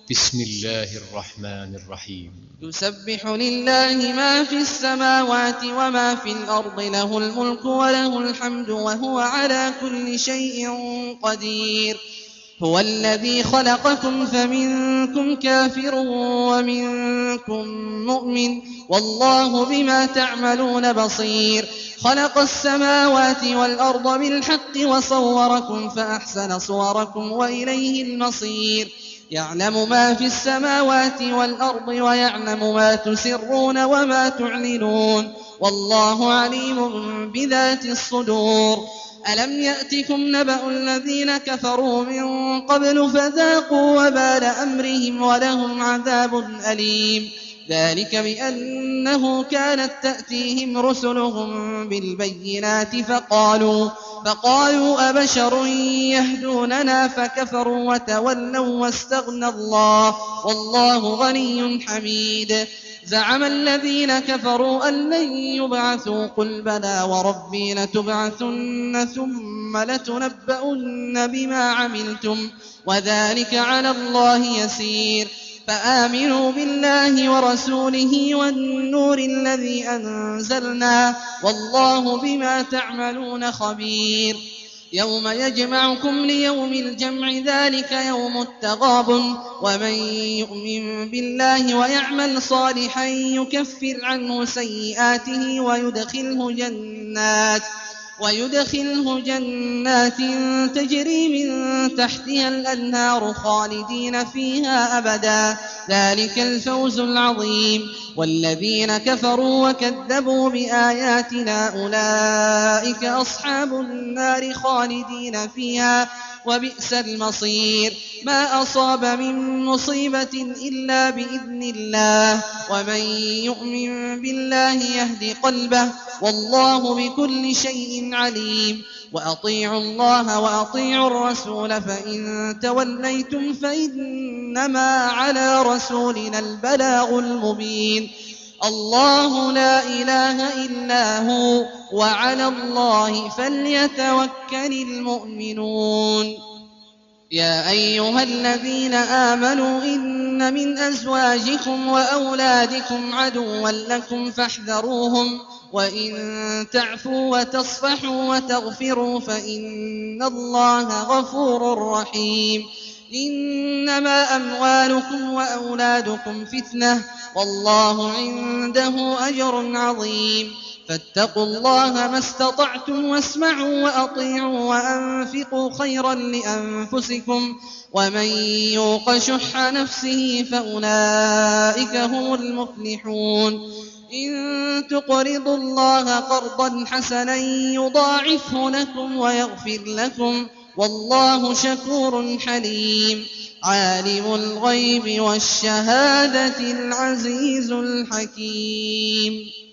بسم الله الرحمن الرحيم. يسبح لله ما في السماوات وما في الأرض، له الملك وله الحمد وهو على كل شيء قدير. هو الذي خلقكم فمنكم كافر ومنكم مؤمن، والله بما تعملون بصير. خلق السماوات والأرض بالحق وصوركم فأحسن صوركم وإليه المصير. يعلم ما في السماوات والأرض ويعلم ما تسرون وما تعلنون، والله عليم بذات الصدور. ألم يأتكم نبأ الذين كفروا من قبل فذاقوا وبال أمرهم ولهم عذاب أليم. ذلك بأنه كانت تأتيهم رسلهم بالبينات فقالوا أبشر يهدوننا فكفروا وتولوا واستغنى الله والله غني حميد. زعم الذين كفروا أن لن يبعثوا، قل بلى وربي لتبعثن ثم لتنبؤن بما عملتم وذلك على الله يسير. فآمنوا بالله ورسوله والنور الذي أنزلنا، والله بما تعملون خبير. يوم يجمعكم ليوم الجمع، ذلك يوم التغابن. ومن يؤمن بالله ويعمل صالحا يكفر عنه سيئاته ويدخله جنات تجري من تحتها الأنهار خالدين فيها أبدا، ذلك الفوز العظيم. والذين كفروا وكذبوا بآياتنا أولئك أصحاب النار خالدين فيها وبئس المصير. ما أصاب من مصيبة إلا بإذن الله، ومن يؤمن بالله يهد قلبه، والله بكل شيء عليم. وأطيعوا الله وأطيعوا الرسول، فإن توليتم فإنما على رسولنا البلاغ المبين. الله لا إله إلا هو، وعلى الله فليتوكل المؤمنون. يا أيها الذين آمنوا إن من أزواجكم وأولادكم عدوا لكم فاحذروهم، وإن تعفوا وتصفحوا وتغفروا فإن الله غفور رحيم. إنما أموالكم وأولادكم فتنة، والله عنده أجر عظيم. فاتقوا الله ما استطعتم واسمعوا وأطيعوا وأنفقوا خيرا لأنفسكم، ومن يوق شح نفسه فأولئك هم المفلحون. إن تقرضوا الله قرضا حسنا يضاعفه لكم ويغفر لكم، والله شكور حليم. عالم الغيب والشهادة العزيز الحكيم.